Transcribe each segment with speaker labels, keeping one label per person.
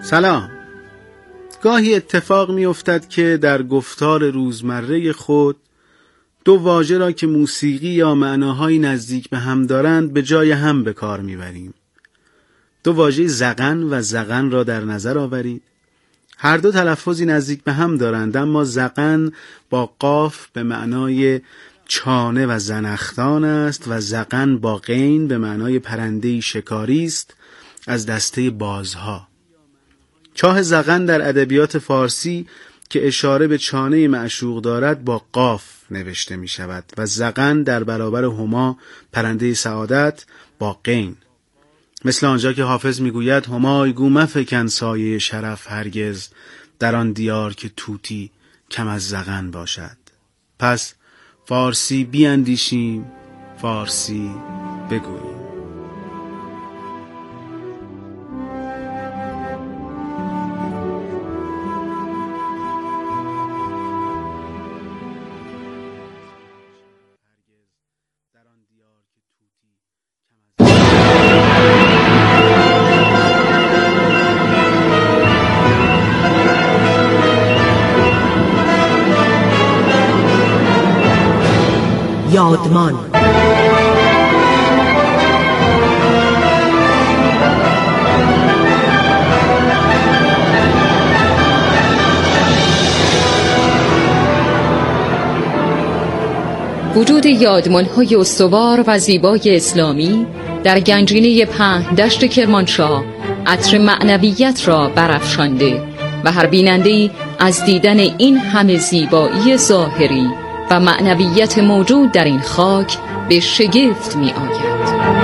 Speaker 1: سلام. گاهی اتفاق می افتد که در گفتار روزمره خود دو واژه را که موسیقی یا معناهای نزدیک به هم دارند به جای هم به کار می بریم. دو واژه زغن و زغن را در نظر آورید. هر دو تلفظی نزدیک به هم دارند، اما زغن با قاف به معنای چانه و زنخدان است و زغن با غین به معنای پرنده‌ای شکاری است از دسته بازها. چاه زغن در ادبیات فارسی که اشاره به چانه معشوق دارد با قاف نوشته می شود و زغن در برابر هما پرنده سعادت با غین، مثل آنجا که حافظ می گوید همای گو مفکن سایه شرف هرگز در آن دیار که طوطی کم از زغن باشد. پس فارسی بیاندیشیم، فارسی بگوییم.
Speaker 2: یادمان.
Speaker 3: وجود یادمان‌های استوار و زیبای اسلامی در گنجینه پهن دشت کرمانشاه عطر معنویت را برافشانده و هر بیننده‌ای از دیدن این همه زیبایی ظاهری و معنویت موجود در این خاک به شگفت می آید.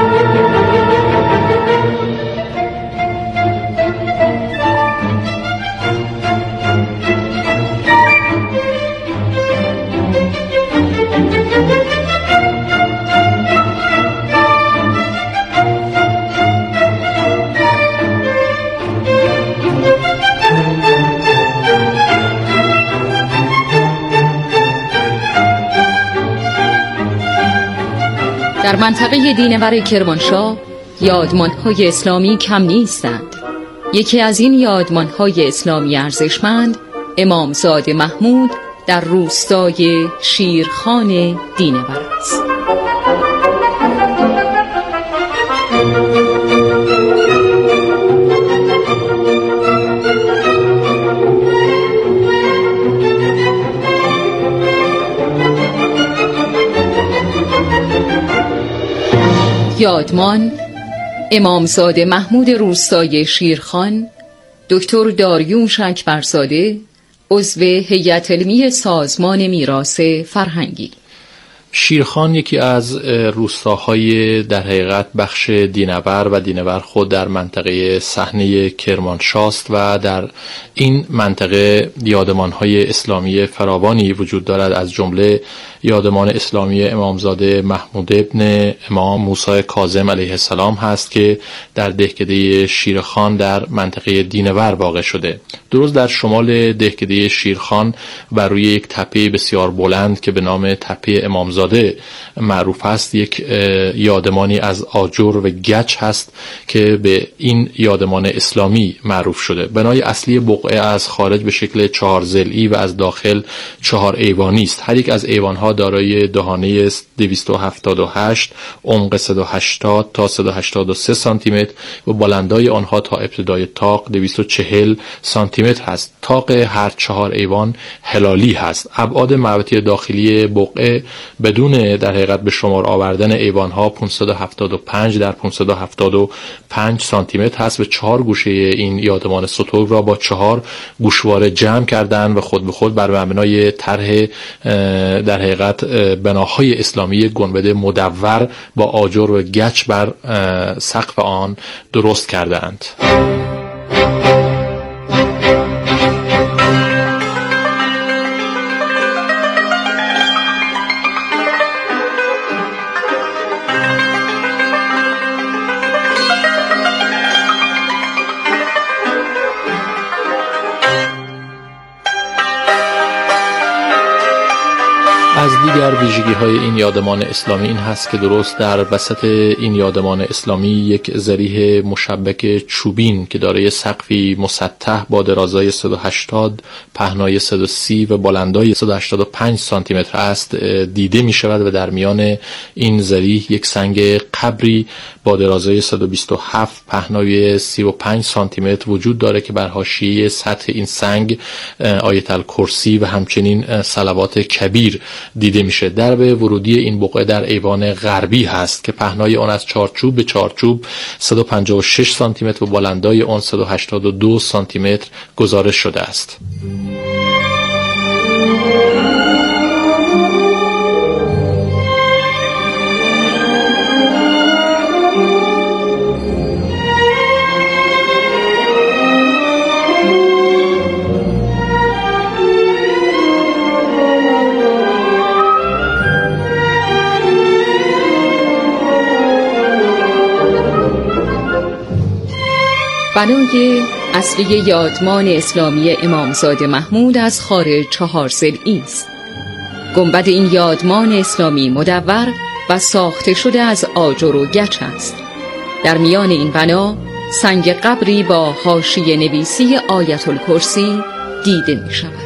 Speaker 3: در منطقه دینور کرمانشاه یادمان‌های اسلامی کم نیستند. یکی از این یادمان‌های اسلامی ارزشمند امامزاده محمود در روستای شیرخان دینور است. یادمان امامزاده محمود روستای شیرخان، دکتر داریوش اکبرزاده، عضو هیئت علمی سازمان میراث فرهنگی.
Speaker 4: شیرخان یکی از روستاهای در حقیقت بخش دینور و دینور خود در منطقه صحنه کرمانشاه است و در این منطقه یادمان‌های اسلامی فراوانی وجود دارد، از جمله یادمان اسلامی امامزاده محمود ابن امام موسی کاظم علیه السلام هست که در دهکده شیرخان در منطقه دینور واقع شده. درست در شمال دهکده شیرخان و روی یک تپه بسیار بلند که به نام تپه امامزاده معروف است، یک یادمانی از آجر و گچ هست که به این یادمان اسلامی معروف شده. بنای اصلی بقعه از خارج به شکل 4 ضلعی و از داخل 4 ایوانی است. هر یک از ایوانها دارای دهانه 278، عمق 180 تا 183 سانتی متر و بلندای آنها تا ابتدای طاق 240 سانتی متر هست. طاق هر 4 ایوان هلالی هست. ابعاد مربوطه داخلی بقعه بدون در حقیقت به شمار آوردن ایوانها 575 در 575 سانتی متر هست و 4 گوشه این یادمان ستوگ را با 4 گوشواره جمع کردند و خود به خود بر مبنای طرح در حقیقت بناهای اسلامی گنبد مدور با آجر و گچ بر سقف آن درست کردند. از دیگر دیگر ویژگی‌های این یادمان اسلامی این هست که درست در وسط این یادمان اسلامی یک ضریح مشبک چوبین که دارای سقفی مسطح با درازای 180 پهنای 130 و بلندای 185 سانتی متر است دیده می شود و در میان این ضریح یک سنگ قبری با درازای 127 پهنای 35 سانتی متر وجود داره که بر حاشیه سطح این سنگ آیت الکرسی و همچنین صلوات کبیر دیده میشه. درب ورودی این بقعه در ایوان غربی هست که پهنای آن از چارچوب به چارچوب 156 سانتی متر و بلندای آن 182 سانتی متر گزارش شده است.
Speaker 3: بنای اصلی یادمان اسلامی امامزاده محمود از خارج 4 ضلعی است. گنبد این یادمان اسلامی مدور و ساخته شده از آجر و گچ است. در میان این بنا سنگ قبری با حاشیه نویسی آیت الکرسی دیده می شود.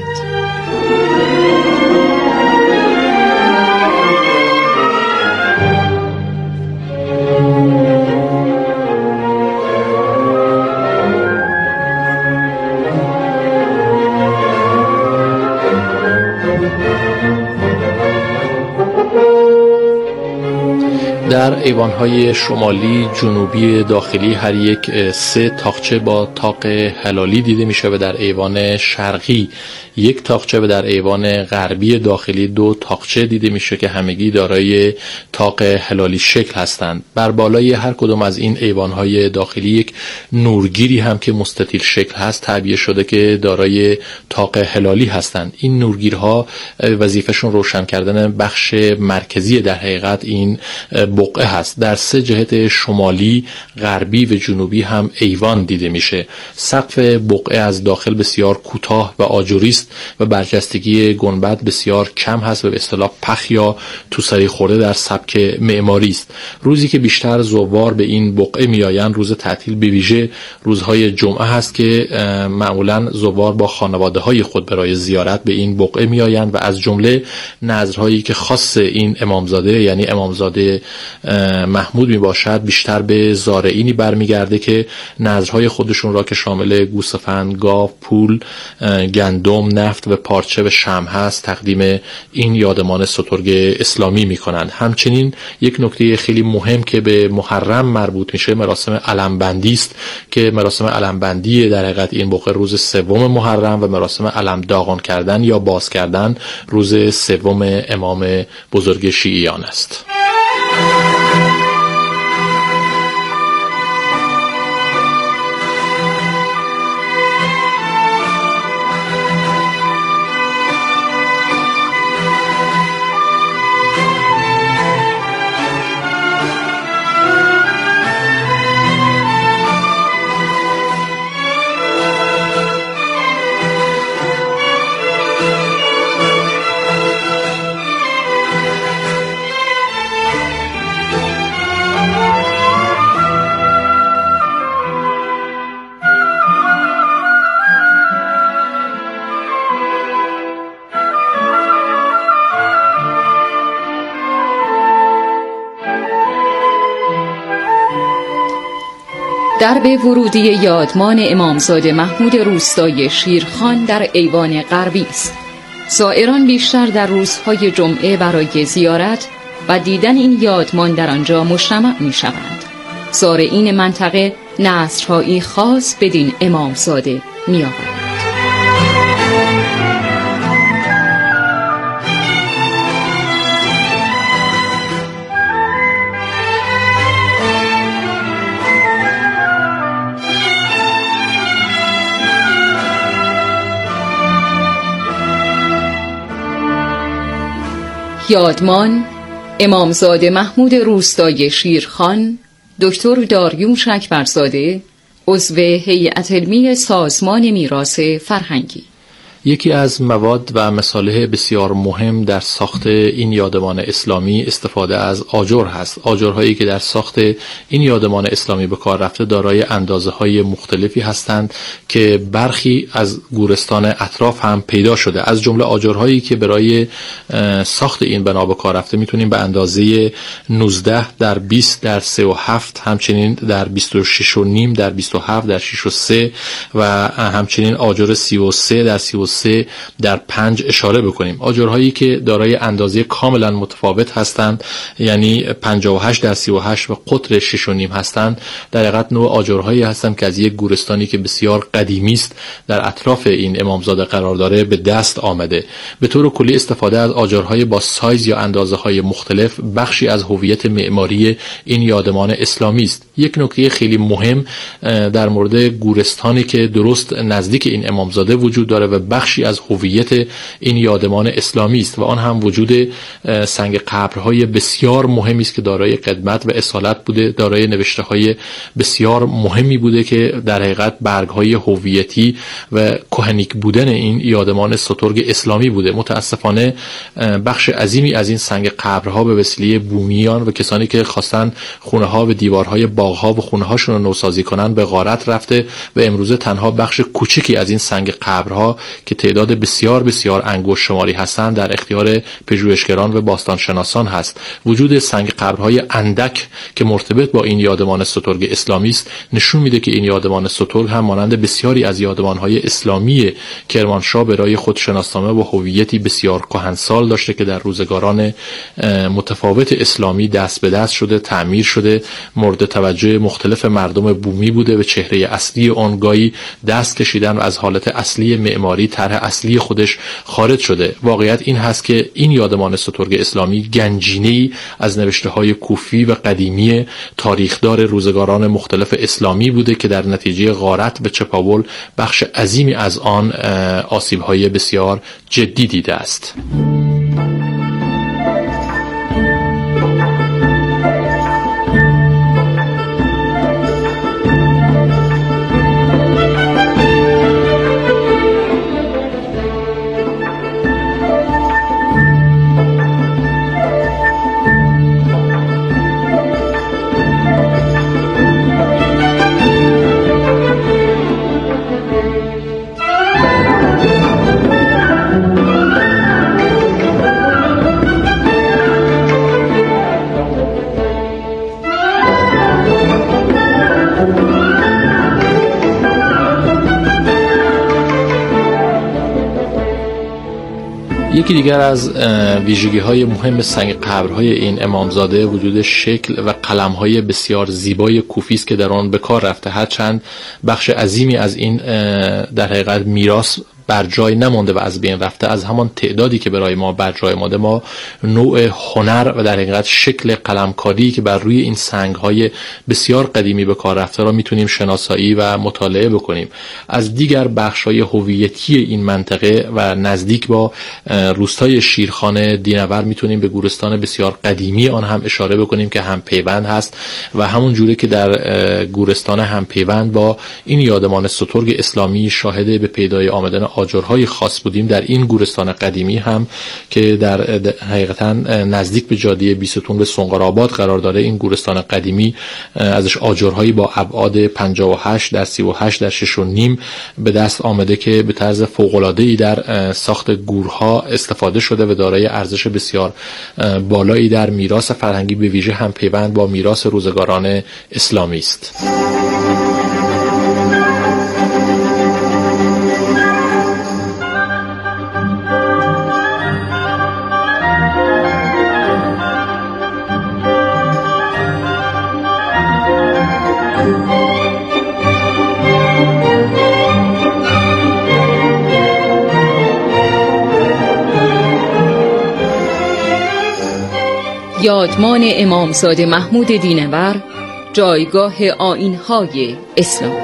Speaker 4: در ایوان‌های شمالی جنوبی داخلی هر یک 3 تاقچه با طاق هلالی دیده میشه و در ایوان شرقی 1 تاقچه و در ایوان غربی داخلی 2 تاقچه دیده میشه که همگی دارای طاق هلالی شکل هستند. بر بالای هر کدام از این ایوان‌های داخلی یک نورگیری هم که مستطیل شکل هست تعبیه شده که دارای طاق هلالی هستند. این نورگیرها وظیفه‌شون روشن کردن بخش مرکزی در حقیقت این بقعه هست. در 3 جهت شمالی، غربی و جنوبی هم ایوان دیده میشه. سقف بقعه از داخل بسیار کوتاه و آجوری است و برجستگی گنبد بسیار کم هست و به اصطلاح پخ یا توسری خورده در سبک معماری است. روزی که بیشتر زوار به این بقعه میآیند روز تعطیل به ویژه روزهای جمعه هست که معمولا زوار با خانواده‌های خود برای زیارت به این بقعه میآیند و از جمله نذرهایی که خاص این امامزاده یعنی امامزاده محمود می باشد بیشتر به زارعینی برمیگرده که نذرهای خودشون را که شامل گوسفند، گاو، پول، گندم، نفت و پارچه و شمع هست تقدیم این یادمان سترگ اسلامی می کنند. همچنین یک نکته خیلی مهم که به محرم مربوط میشه مراسم علمبندی است که مراسم علمبندی در حقیقت این بقعه روز 3 محرم و مراسم علم داغان کردن یا باز کردن روز 3 امام بزرگ شیعیان است.
Speaker 3: درب ورودی یادمان امامزاده محمود روستای شیرخان در ایوان غربی است. زائران بیشتر در روزهای جمعه برای زیارت و دیدن این یادمان در آنجا مجتمع می شوند. زائرین منطقه نذرهایی خاص بدین امامزاده می آورند. یادمان امامزاده محمود روستای شیرخان، دکتر داریوش اکبرزاده، عضو هیئت علمی سازمان میراث فرهنگی.
Speaker 4: یکی از مواد و مصالح بسیار مهم در ساخت این یادمان اسلامی استفاده از آجر هست. آجرهایی که در ساخت این یادمان اسلامی به کار رفته دارای اندازه‌های مختلفی هستند که برخی از گورستان اطراف هم پیدا شده. از جمله آجرهایی که برای ساخت این بنا به کار رفته میتونیم به اندازه 19 در 20 در 37 همچنین در 26 و نیم در 27 در 6 و 3 و همچنین آجر 33 در 33 در 5 اشاره بکنیم. آجرهایی که دارای اندازه کاملا متفاوت هستند، یعنی 58 در 38 و قطر 6 و نیم هستند، در حقیقت نوع آجرهایی هستند که از یک گورستانی که بسیار قدیمی است در اطراف این امامزاده قرار داره به دست آمده. به طور کلی استفاده از آجرهای با سایز یا اندازه‌های مختلف بخشی از هویت معماری این یادمان اسلامی است. یک نکته خیلی مهم در مورد گورستانی که درست نزدیک این امامزاده وجود داره و بخشی از هویت این یادمان اسلامی است و آن هم وجود سنگ قبرهای بسیار مهمی است که دارای قدمت و اصالت بوده، دارای نوشته‌های بسیار مهمی بوده که در حقیقت برگ‌های هویتی و کهنیک بودن این یادمان سترگ اسلامی بوده. متاسفانه بخش عظیمی از این سنگ قبرها به وسیله بومیان و کسانی که خواستن خونه‌ها و دیوارهای باغ‌ها و خونه‌هاشون رو نوسازی کنن به غارت رفته و امروزه تنها بخش کوچکی از این سنگ قبرها که تعداد بسیار بسیار انگشت شماری هستند در اختیار پژوهشگران و باستانشناسان هست. وجود سنگ قبرهای اندک که مرتبط با این یادمان سترگ اسلامی است نشون میده که این یادمان سترگ هم مانند بسیاری از یادمان‌های اسلامی کرمانشاه برای خود شناسنامه و هویتی بسیار کهنسال داشته که در روزگاران متفاوت اسلامی دست به دست شده، تعمیر شده، مورد توجه مختلف مردم بومی بوده و چهره اصلی آن گاهی دست کشیدن و از حالت اصلی معماری طرح اصلی خودش خارج شده. واقعیت این هست که این یادمان سترگ اسلامی گنجینه‌ای از نوشته‌های کوفی و قدیمی تاریخدار روزگاران مختلف اسلامی بوده که در نتیجه غارت به چپاول بخش عظیمی از آن آسیب‌های بسیار جدی دیده است. یکی دیگر از ویژگی‌های مهم سنگ قبرهای این امامزاده وجود شکل و قلم‌های بسیار زیبای کوفی است که در آن به کار رفته. هرچند بخش عظیمی از این در حقیقت میراث بر جای نمانده و از بین رفته، از همان تعدادی که برای ما بر جای مانده ما نوع هنر و در حقیقت شکل قلمکاری که بر روی این سنگ‌های بسیار قدیمی به کار رفته را میتونیم شناسایی و مطالعه بکنیم. از دیگر بخش‌های هویتی این منطقه و نزدیک با روستای شیرخان دینور میتونیم به گورستان بسیار قدیمی آن هم اشاره بکنیم که هم پیوند هست و همون جوری که در گورستان هم پیوند با این یادمان سترگ اسلامی شاهد به پیدای آمدن آجرهای خاص بودیم، در این گورستان قدیمی هم که در حقیقتا نزدیک به جاده بیستون به سنقرآباد قرار داره، این گورستان قدیمی ازش آجرهایی با ابعاد 58 در 38 در 6 و نیم به دست آمده که به طرز فوق‌العاده‌ای در ساخت گورها استفاده شده و دارای ارزش بسیار بالایی در میراث فرهنگی به ویژه هم پیوند با میراث روزگاران اسلامی است.
Speaker 3: یادمان امامزاده محمود دینور، جایگاه آیین‌های اسلام.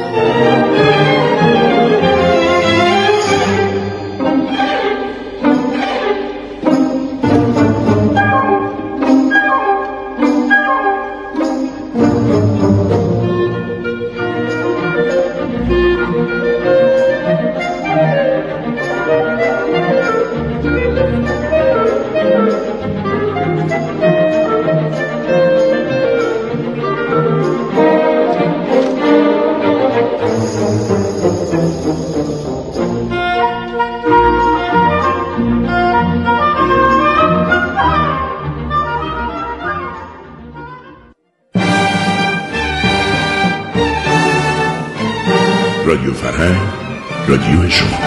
Speaker 5: رادیو فرهنگ، رادیو شما.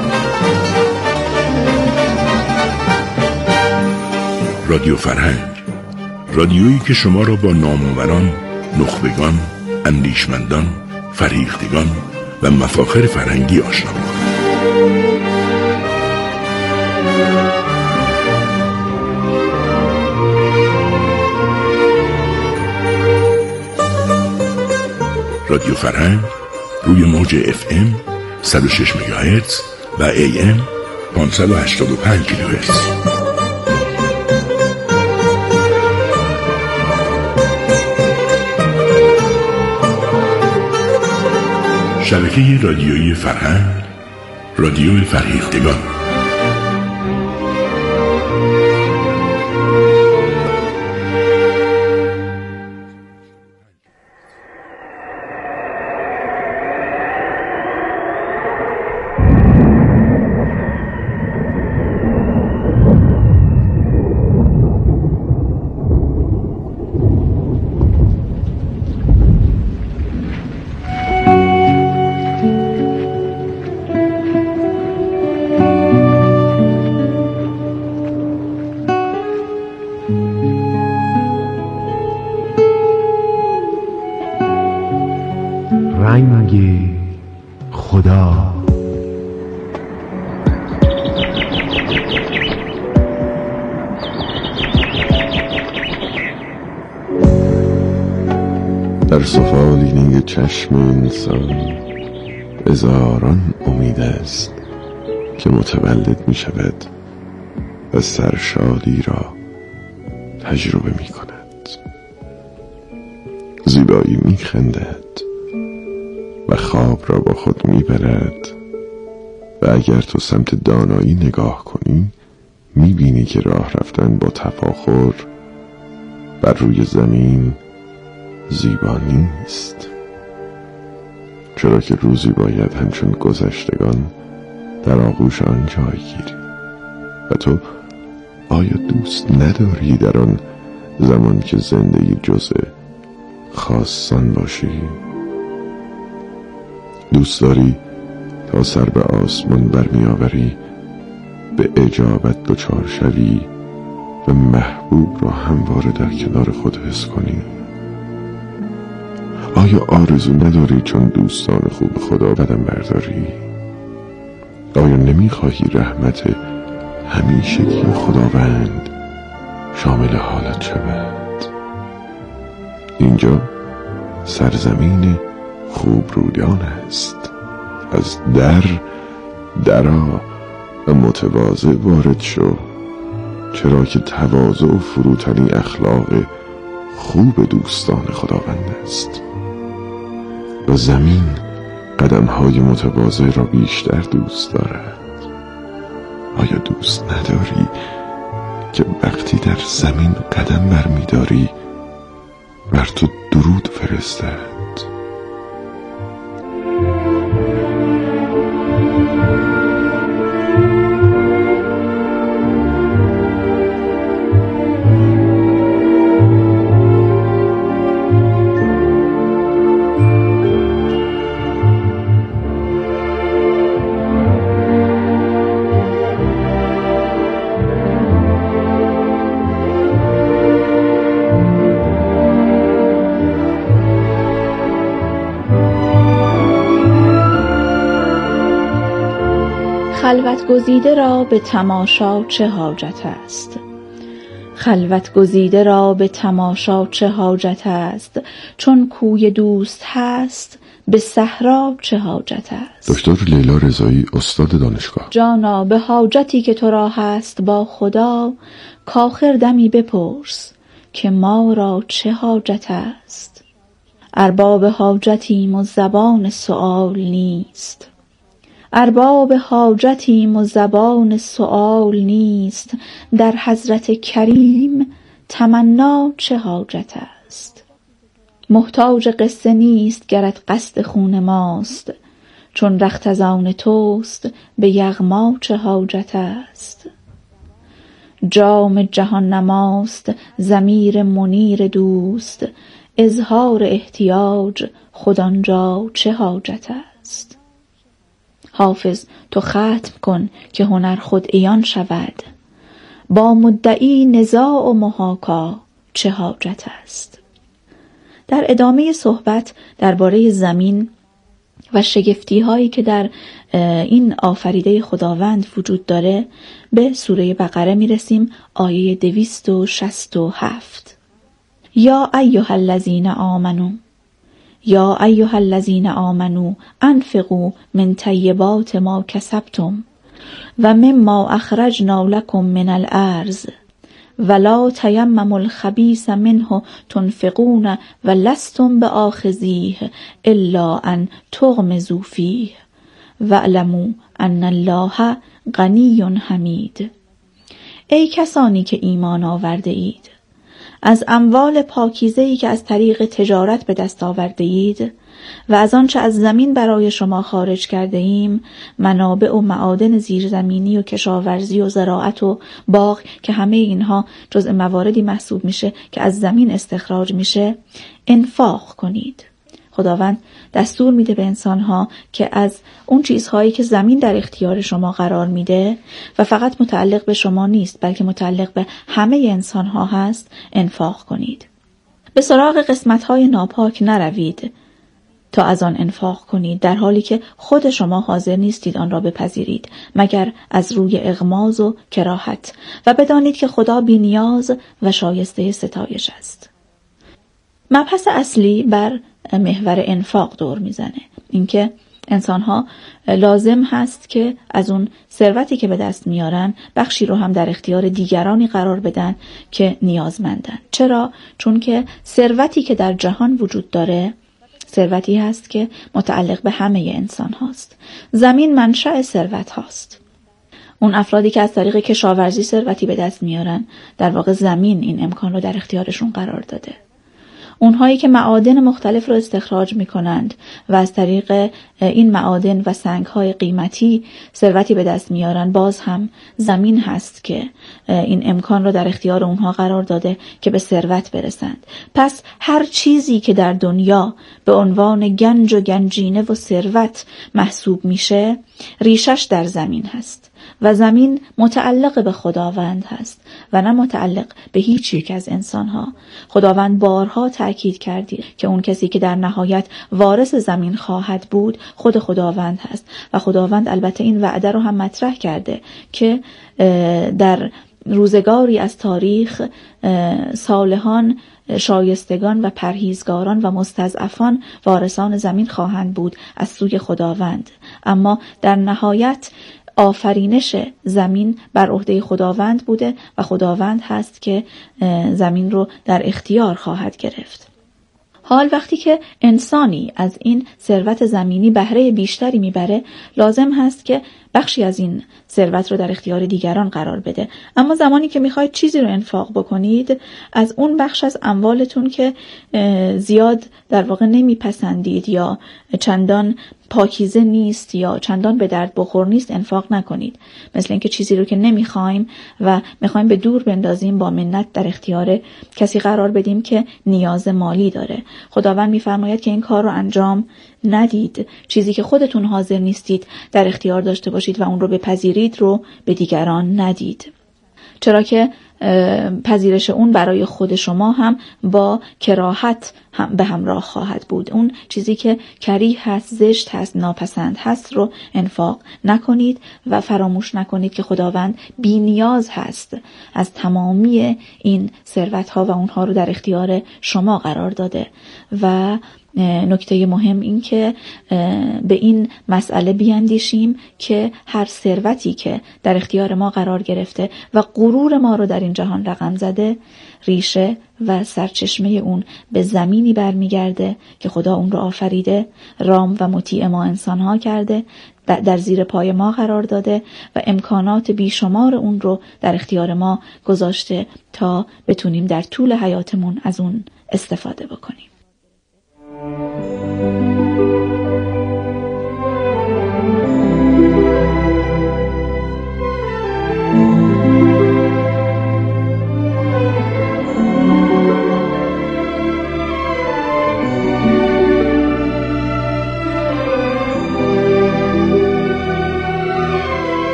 Speaker 5: رادیو فرهنگ، رادیویی که شما را با نامآوران، نخبگان، اندیشمندان، فرهیختگان و مفاخر فرهنگی آشنا می‌کند. رادیو فرهنگ روی موج FM 106 مگاهرتز و AM 585 کیلوهرتز. شبکه رادیویی فرهنگ، رادیو فرهیختگان.
Speaker 6: رنگ خدا.
Speaker 7: در سفالینه چشم انسان هزاران امید است که متولد می شود و سرشادی را تجربه می کند. زیبایی می خندد و خواب را با خود می برد و اگر تو سمت دانایی نگاه کنی می بینی که راه رفتن با تفاخر بر روی زمین زیبا نیست، چرا که روزی باید همچون گذشتگان در آغوش آن جای گیری. و تو آیا دوست نداری در آن زمان که زندگی جزء خاصان باشی؟ دوست داری تا سر به آسمان برمی آوری، به اجابت دچار شوی و محبوب را همواره در کنار خود حس کنی؟ آیا آرزو نداری چون دوستان خوب خدا قدم برداری؟ آیا نمیخواهی رحمت همیشگی خداوند شامل حالت شود؟ اینجا سرزمین خوب رویان است. از درا و متواضع وارد شو، چرا که تواضع و فروتنی اخلاق خوب دوستان خداوند است و زمین قدم‌های متواضع را بیشتر دوست دارد. آیا دوست نداری که وقتی در زمین قدم برمی‌داری بر تو درود فرستد؟
Speaker 8: خلوت گزیده را به تماشا چه حاجت است؟ خلوت گزیده را به تماشا چه حاجت است؟ چون کوی دوست هست به صحرا چه حاجت است؟
Speaker 7: دکتر لیلا رضایی، استاد دانشگاه.
Speaker 8: جانا به حاجتی که تو را هست با خدا، کآخر دمی بپرس که ما را چه حاجت است؟ ارباب حاجتیم و زبان سؤال نیست، ارباب حاجتیم و زبان سؤال نیست، در حضرت کریم تمنا چه حاجت است؟ محتاج قصه نیست گرت قصد خون ماست، چون رخت از آن توست به یغما چه حاجت است؟ جام جهان نماست ضمیر منیر دوست، اظهار احتیاج خود آنجا چه حاجت است؟ است. حافظ تو ختم کن که هنر خود عیان شود، با مدعی نزاع و محاکا چه حاجت است. در ادامه صحبت درباره زمین و شگفتی هایی که در این آفریده خداوند وجود داره به سوره بقره میرسیم. آیه 267. یا ایها الذین آمنو، یا ایها الذین آمنو انفقوا من طیبات ما کسبتم و مما اخرجنا لكم من الارض ولا تیمموا الخبیث منه تنفقون ولستم بآخذیه الا ان تغمضوا فیه واعلموا ان الله غنی حمید. ای کسانی که ایمان آورده اید، از اموال پاکیزه‌ای که از طریق تجارت به دست آورده اید و از آنچه از زمین برای شما خارج کرده ایم، منابع و معادن زیرزمینی و کشاورزی و زراعت و باغ که همه اینها جزء مواردی محسوب میشه که از زمین استخراج میشه، انفاق کنید. خداوند دستور میده به انسانها که از اون چیزهایی که زمین در اختیار شما قرار میده و فقط متعلق به شما نیست بلکه متعلق به همه انسانها هست، انفاق کنید. به سراغ قسمتهای ناپاک نروید تا از آن انفاق کنید، در حالی که خود شما حاضر نیستید آن را بپذیرید مگر از روی اغماض و کراهت، و بدانید که خدا بی‌نیاز و شایسته ستایش است. مبحث اصلی بر محور انفاق دور میزنه، اینکه انسان‌ها لازم هست که از اون ثروتی که به دست میارن بخشی رو هم در اختیار دیگرانی قرار بدن که نیازمندن. چرا؟ چون که ثروتی که در جهان وجود داره ثروتی هست که متعلق به همه انسان هاست. زمین منشأ ثروت هاست. اون افرادی که از طریق کشاورزی ثروتی به دست میارن، در واقع زمین این امکان رو در اختیارشون قرار داده. اونهایی که معادن مختلف رو استخراج میکنند و از طریق این معادن و سنگ‌های قیمتی ثروتی به دست میارن، باز هم زمین هست که این امکان رو در اختیار اونها قرار داده که به ثروت برسند. پس هر چیزی که در دنیا به عنوان گنج و گنجینه و ثروت محسوب میشه، ریشش در زمین هست و زمین متعلق به خداوند هست و نه متعلق به هیچ یک از انسانها. خداوند بارها تأکید کردی که اون کسی که در نهایت وارث زمین خواهد بود خود خداوند هست و خداوند البته این وعده رو هم مطرح کرده که در روزگاری از تاریخ صالحان، شایستگان و پرهیزگاران و مستضعفان وارثان زمین خواهند بود از سوی خداوند، اما در نهایت آفرینش زمین بر عهده خداوند بوده و خداوند هست که زمین رو در اختیار خواهد گرفت. حال وقتی که انسانی از این ثروت زمینی بهره بیشتری میبره، لازم هست که بخشی از این ثروت رو در اختیار دیگران قرار بده. اما زمانی که میخواید چیزی رو انفاق بکنید، از اون بخش از اموالتون که زیاد در واقع نمیپسندید یا چندان پاکیزه نیست یا چندان به درد بخور نیست انفاق نکنید. مثل اینکه چیزی رو که نمیخوایم و میخوایم به دور بندازیم، با منت در اختیار کسی قرار بدیم که نیاز مالی داره. خداوند میفرماید که این کار رو انجام ندید. چیزی که خودتون حاضر نیستید در اختیار داشته باشید و اون رو بپذیرید رو به دیگران ندید، چرا که پذیرش اون برای خود شما هم با کراهت هم به همراه خواهد بود. اون چیزی که کریه هست، زشت هست، ناپسند هست رو انفاق نکنید و فراموش نکنید که خداوند بی نیاز هست از تمامی این ثروت ها و اونها رو در اختیار شما قرار داده. و نکته مهم این که به این مسئله بیاندیشیم که هر ثروتی که در اختیار ما قرار گرفته و غرور ما رو در این جهان رقم زده، ریشه و سرچشمه اون به زمینی برمیگرده که خدا اون رو آفریده، رام و مطیع ما انسانها کرده، در زیر پای ما قرار داده و امکانات بیشمار اون رو در اختیار ما گذاشته تا بتونیم در طول حیاتمون از اون استفاده بکنیم.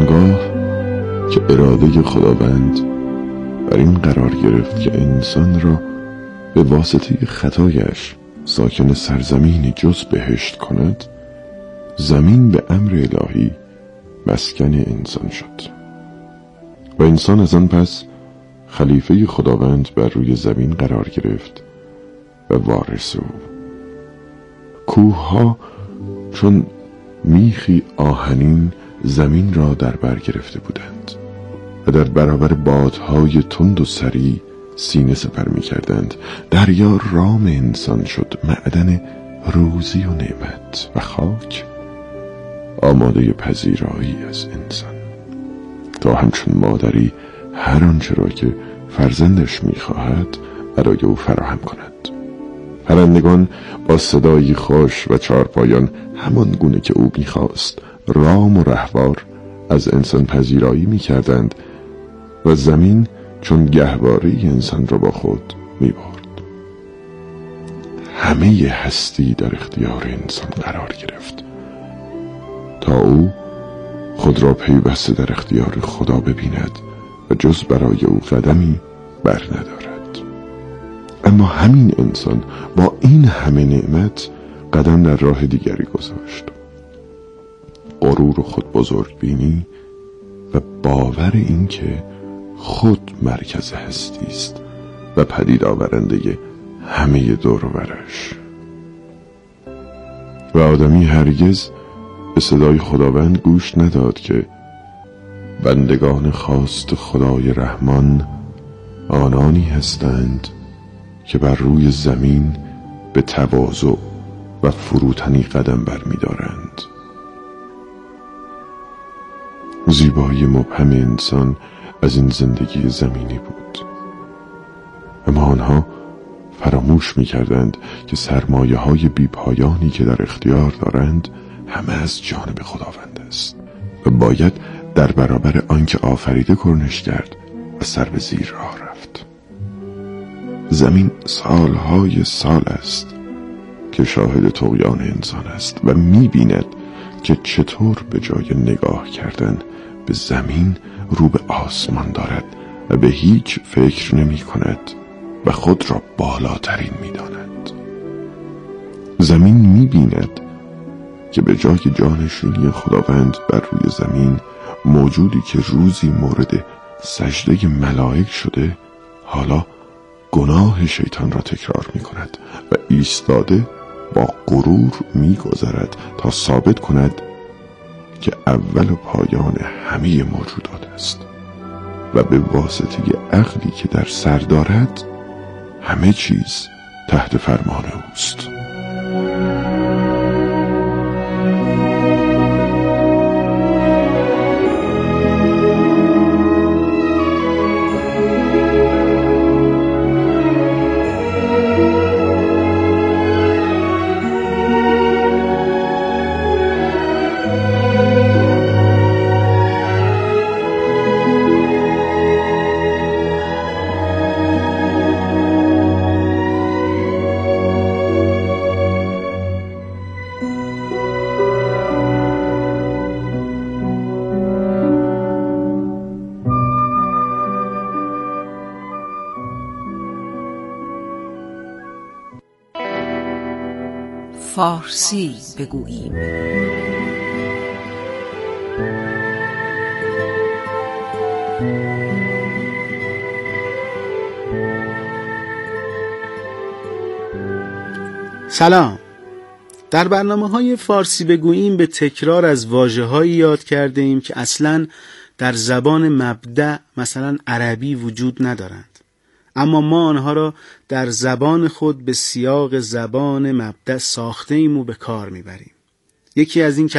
Speaker 7: آنگاه که اراده خداوند بر این قرار گرفت که انسان را به واسطه خطایش ساکن سرزمینی جز بهشت کند، زمین به امر الهی مسکن انسان شد و انسان از آن پس خلیفه خداوند بر روی زمین قرار گرفت و وارث او. کوه‌ها چون میخی آهنین زمین را در بر گرفته بودند و در برابر بادهای تند و سریع سینه سپر می کردند. دریا رام انسان شد، معدن روزی و نعمت، و خاک آماده پذیرایی از انسان، تا همچون مادری هر آنچه را که فرزندش می خواهد برای او فراهم کند. پرندگان با صدایی خوش و چارپایان همان گونه که او می خواست رام و رهوار از انسان پذیرایی می کردند و زمین چون گهواره انسان را با خود می برد. همه هستی در اختیار انسان قرار گرفت تا او خود را پیوسته در اختیار خدا ببیند و جز برای او قدمی بر ندارد. اما همین انسان با این همه نعمت قدم در راه دیگری گذاشت. غرور و خود بزرگ بینی و باور این که خود مرکز هستی است و پدید آورنده همه دور و برش. و آدمی هرگز به صدای خداوند گوش نداد که بندگان خواست خدای رحمان آنانی هستند که بر روی زمین به تواضع و فروتنی قدم برمی‌دارند. زیبایی مبهم انسان از این زندگی زمینی بود، اما آنها فراموش می‌کردند که سرمایه‌های بی‌پایانی که در اختیار دارند همه از جانب خداوند است و باید در برابر آنکه آفریده کرنش کرد و سر به زیر راه رفت. زمین سالهای سال است که شاهد طغیان انسان است و می‌بیند که چطور به جای نگاه کردن به زمین رو به آسمان دارد و به هیچ فکر نمی کند و خود را بالاترین می داند. زمین می بیند که به جای جانشینی خداوند بر روی زمین موجودی که روزی مورد سجده ملائک شده حالا گناه شیطان را تکرار می کند و ایستاده با غرور می گذرد تا ثابت کند که اول و پایان همه موجودات است و به واسطه عقلی که در سر دارد همه چیز تحت فرمان اوست.
Speaker 2: فارسی بگوییم.
Speaker 1: سلام. در برنامه‌های فارسی بگوییم به تکرار از واژه‌هایی یاد کرده ایم که اصلاً در زبان مبدأ مثلا عربی وجود ندارند، اما ما آنها را در زبان خود به سیاق زبان مبدأ ساخته ایم و به کار میبریم. یکی از این